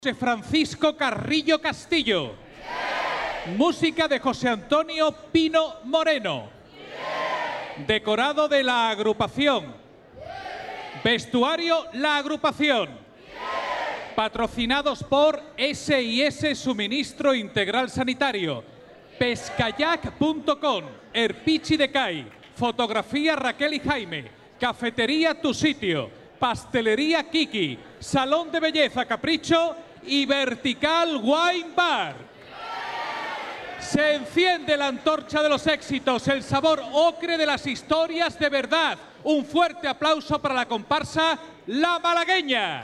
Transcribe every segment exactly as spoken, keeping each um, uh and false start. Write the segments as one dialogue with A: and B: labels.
A: José Francisco Carrillo Castillo. Bien. Música de José Antonio Pino Moreno. Bien. Decorado de la agrupación. Bien. Vestuario La Agrupación. Bien. Patrocinados por S I S Suministro Integral Sanitario, Pescayac punto com, Erpichi de Cai, Fotografía Raquel y Jaime, Cafetería Tu Sitio, Pastelería Kiki, Salón de Belleza Capricho y Vertical Wine Bar. Se enciende la antorcha de los éxitos, el sabor ocre de las historias de verdad. Un fuerte aplauso para la comparsa La Malagueña.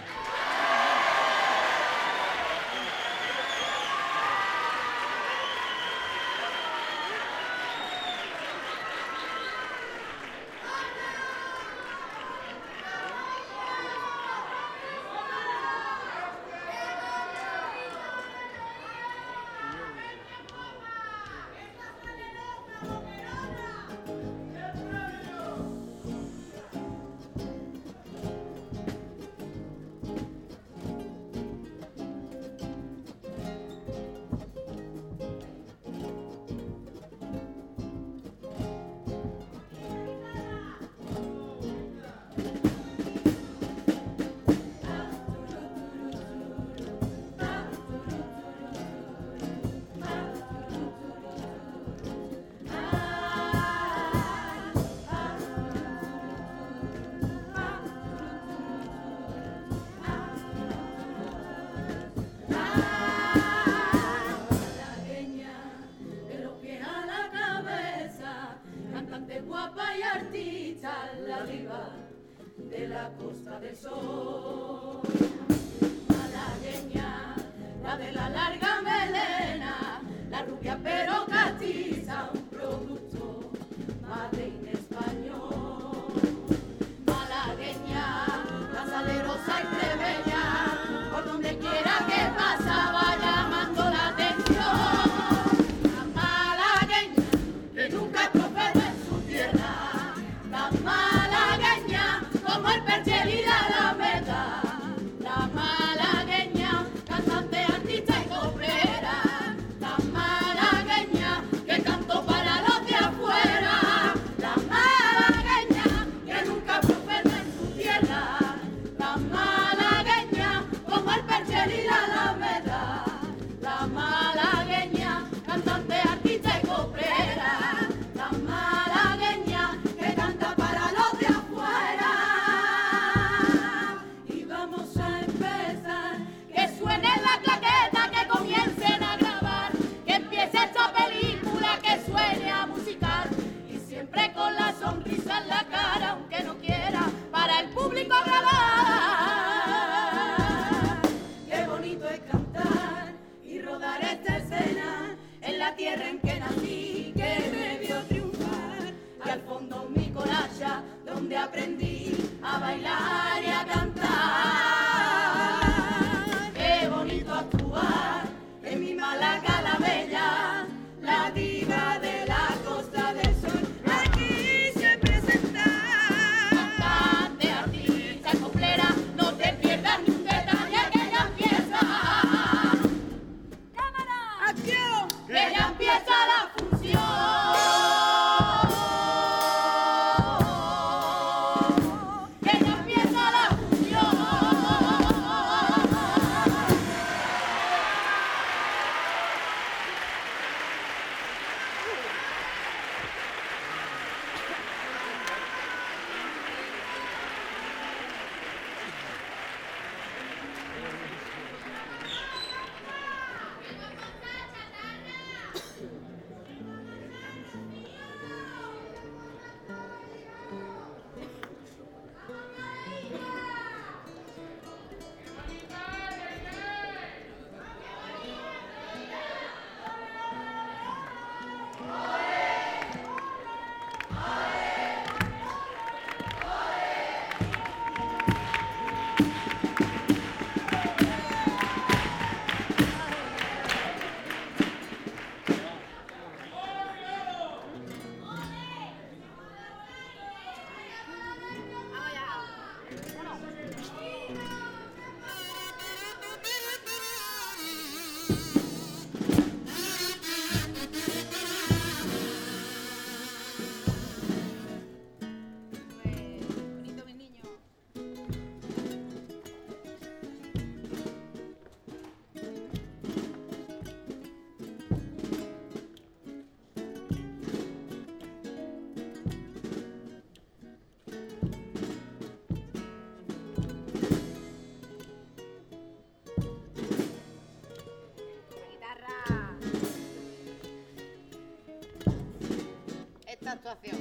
B: actuación.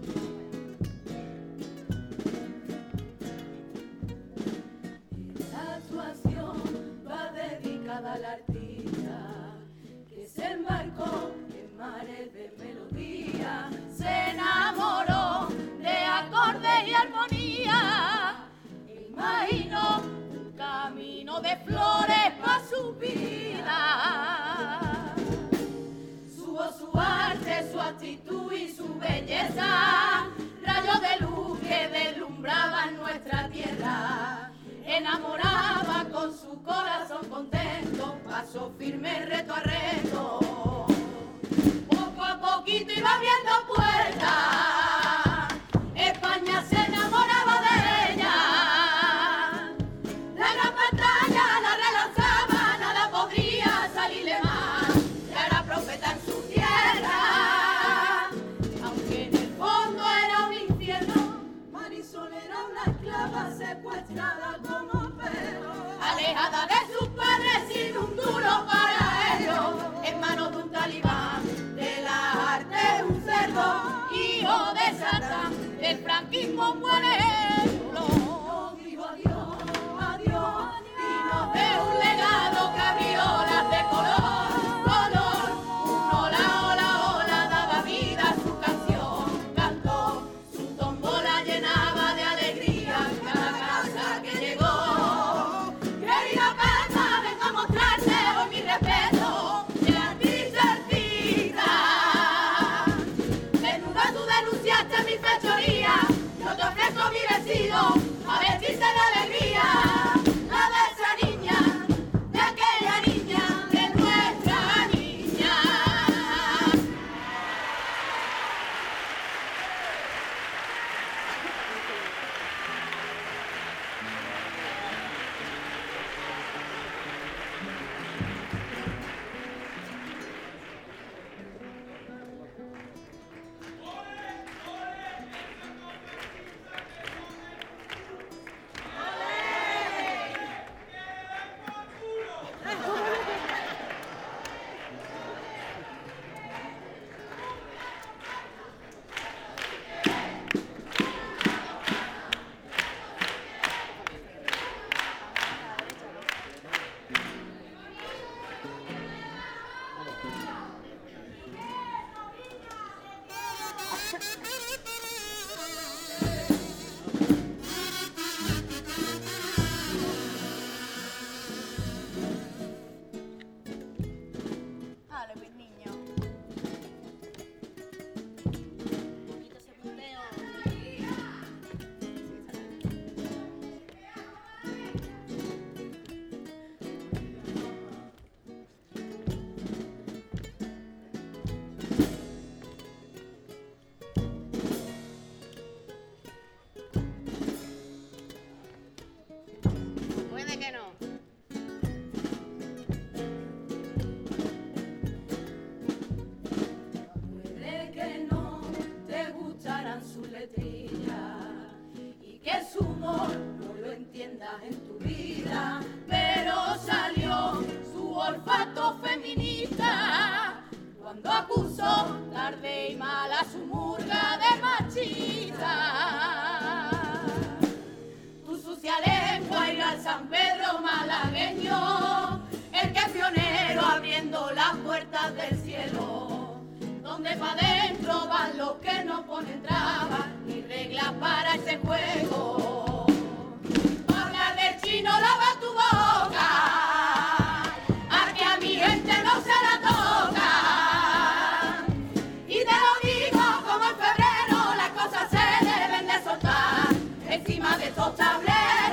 C: Esta actuación va dedicada al artista que se embarcó en mares de melodía, se enamoró de acordes y armonía, e imaginó un camino de flores para su vida. Su voz, su arte, su actitud y su belleza, rayos de luz que deslumbraban nuestra tierra. Enamoraba con su corazón contento, paso firme reto a reto. Poco a poquito iba abriendo puertas, España se enamoraba de ella. La gran pantalla la relanzaba, nada podría salirle mal. Ya era profeta en su tierra, aunque en el fondo era un infierno. Marisol era una esclava secuestrada como perro, alejada de sus padres sin un duro para ellos, en manos de un talibán, de la arte un cerdo, hijo de Satán, del franquismo un buen ejemplo. Nos dijo adiós, adiós, y nos dejó un legado, cabriolas de color, color, un hola, hola, hola, daba vida a su canción, cantó, su tombola llenaba de alegría cada casa que llegó. Querida Pepa, vengo a mostrarte hoy mi respeto, de artista a artista. Desnuda tú denunciaste mi fechoría, yo te ofrezco mi vestido, a vestirte de alegría. La de esa niña, de aquella niña, de nuestra niña.
B: Vale, pues niño. Un poquito ese punteo. Puede que no.
C: Puede que no te gustaran sus letrillas y que su humor no lo entiendas en tu vida, pero salió su olfato feminista cuando acusó tarde y mal a su murga de machista. Tu sucia lengua irá al San Pedro malagueño, el que es pionero abriendo las puertas del cielo, donde pa' dentro van los que no ponen trabas ni reglas para ese juego. Pa' hablar del chino lava tu boca, aquí a mi gente no se la toca. Y te lo digo como en febrero, las cosas se deben de soltar encima de estos tableros.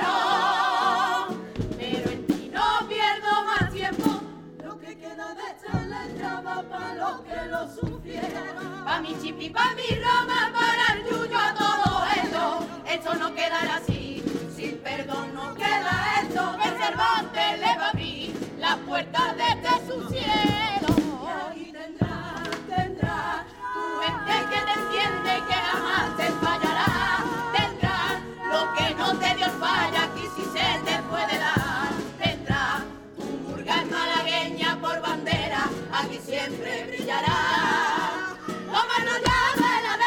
C: Pero en ti no pierdo más tiempo, lo que queda de esta letra va pa' los que lo sufrieron, pa' mi chipi, pa' mi Roma, para el yuyo, a todo esto. Esto no quedará así, sin perdón no queda esto, que Cervantes le va a abrir las puertas de este su cielo. Y ahí tendrás, tendrás tu gente que te entiende y que jamás te fallará. Tendrás lo que no te dio el falla, aquí sí se te puede dar. Tendrás tu murga malagueña por bandera, aquí siempre brillará. Tómanos ya de la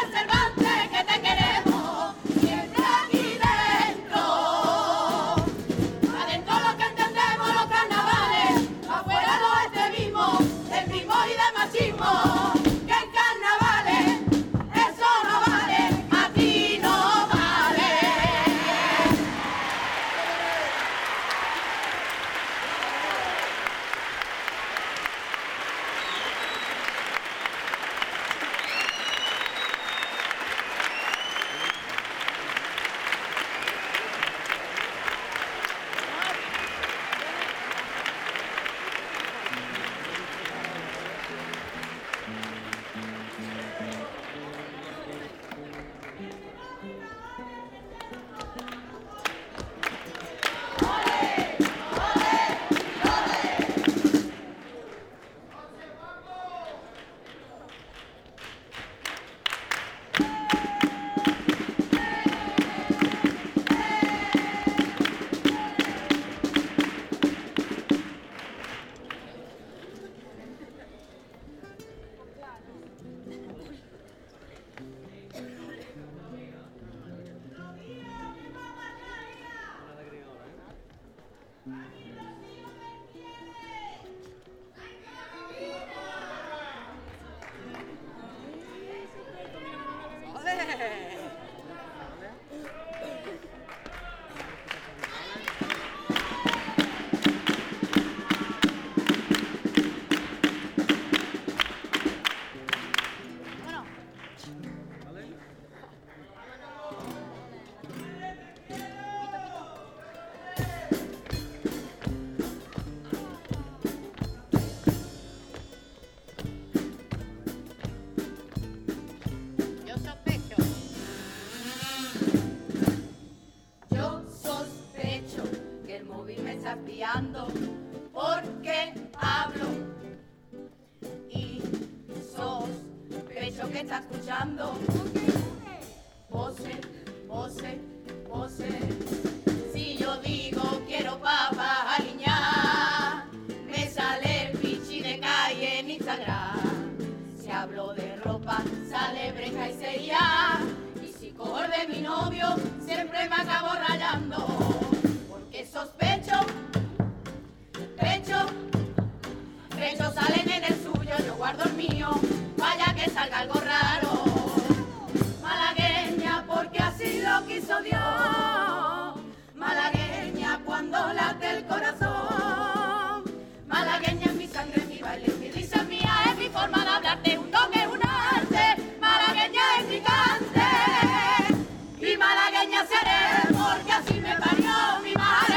C: que está escuchando. Pose, pose, pose. Si yo digo quiero papas aliñar, me sale pichi de calle en Instagram. Si hablo de ropa, sale breja y sería. Y si cojo de mi novio, siempre me acabo rayando. Porque sospecho, pecho, pechos salen en el suyo, yo guardo el mío, vaya que salga algo raro. Malagueña porque así lo quiso Dios, malagueña cuando late el corazón, malagueña es mi sangre, mi baile, mi risa mía, es mi forma de hablarte, un don es un arte, malagueña es mi cante, y malagueña seré porque así me parió mi madre.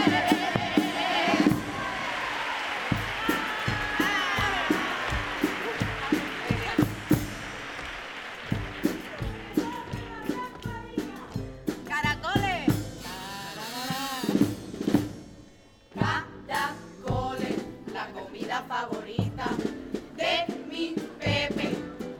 C: Favorita de mi Pepe,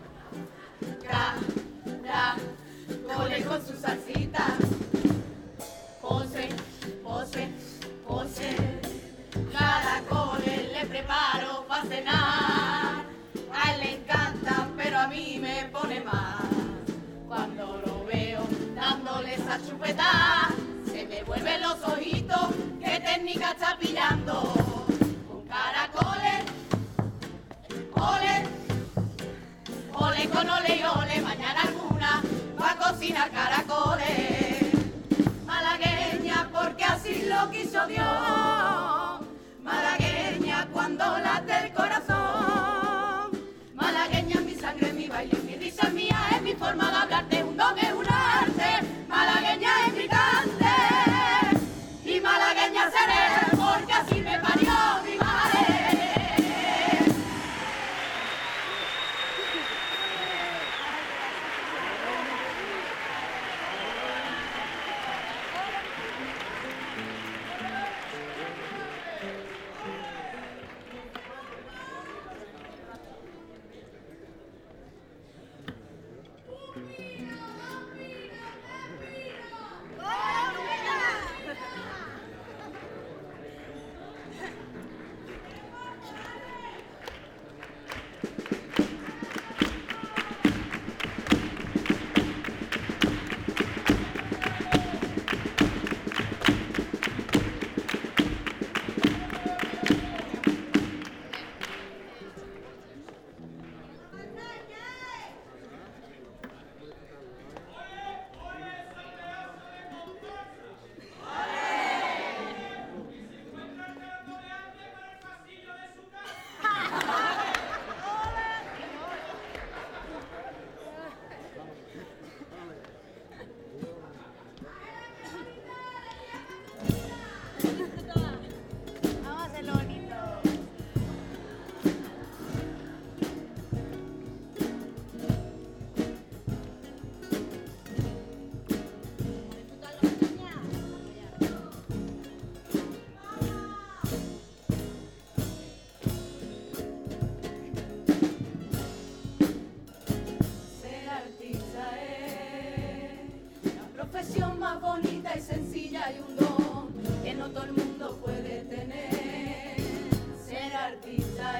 C: caracoles con su salsita, pose, pose, pose, caracoles le preparo para cenar, a él le encanta pero a mí me pone más, cuando lo veo dándole esa chupeta, se me vuelven los ojitos, qué técnica está pillando. Caracoles, ole, ole con ole y ole, mañana alguna va a cocinar caracoles. Malagueña porque así lo quiso Dios, malagueña cuando late el corazón, malagueña es mi sangre, mi baile, mi risa mía, es mi forma de hablarte, un don es un arte, malagueña es mi cante, y malagueña seré porque así me parió mi madre. Más bonita y sencilla y un don que no todo el mundo puede tener. Ser artista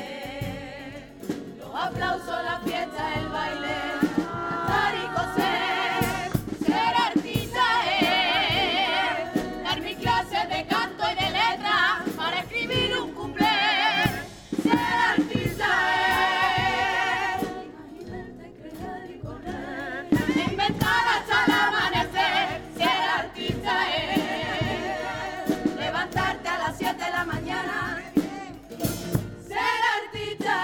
C: es los aplausos, la fiesta, el baile, cantar y coser. Ser artista es dar mi clase de canto y de letra para escribir un cuplé. Ser artista es imaginarte, crear y correr, inventar hasta el amanecer. Ser artista es levantarte a las siete de la mañana. Ser artista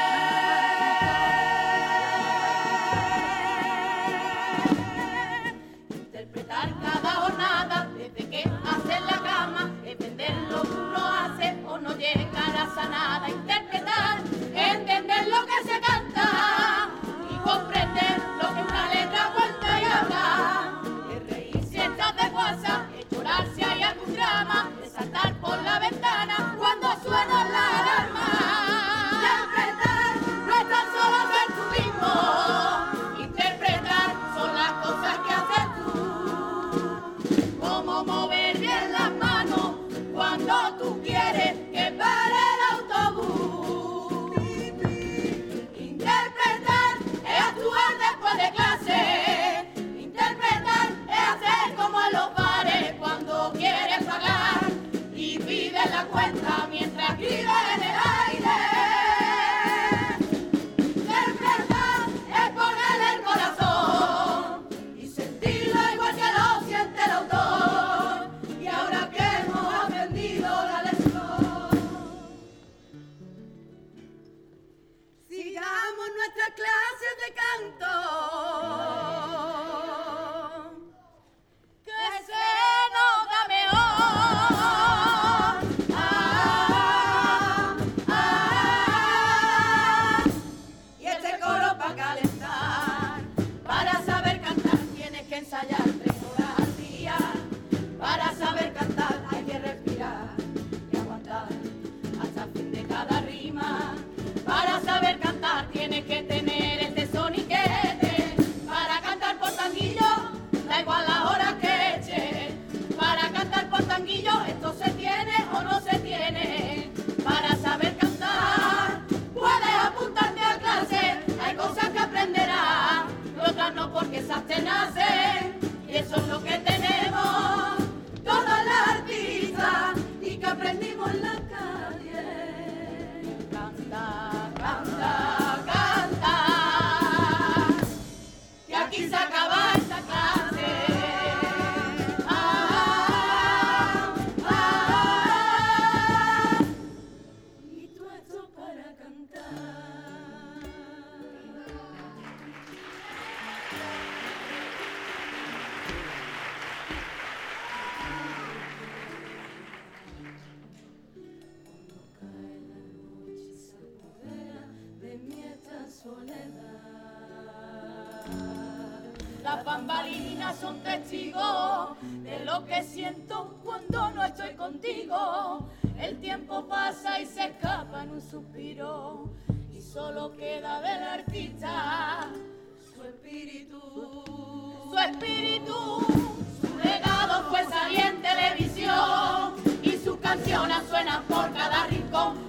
C: es interpretar cada jornada desde que haces la cama, es vender lo que uno hace o no llegarás a nada. Interpretar, entender lo que se canta y comprender lo que una letra cuenta y habla. Es reír si estás de guasa, es llorar si hay algún drama, es saltar por la ventana cuando suena la alarma. Interpretar no es tan solo ser tú mismo, Las bambalinas son testigos de lo que siento cuando no estoy contigo. El tiempo pasa y se escapa en un suspiro y solo queda del artista su espíritu, su espíritu. Su legado fue salir en televisión y sus canciones suenan por cada rincón.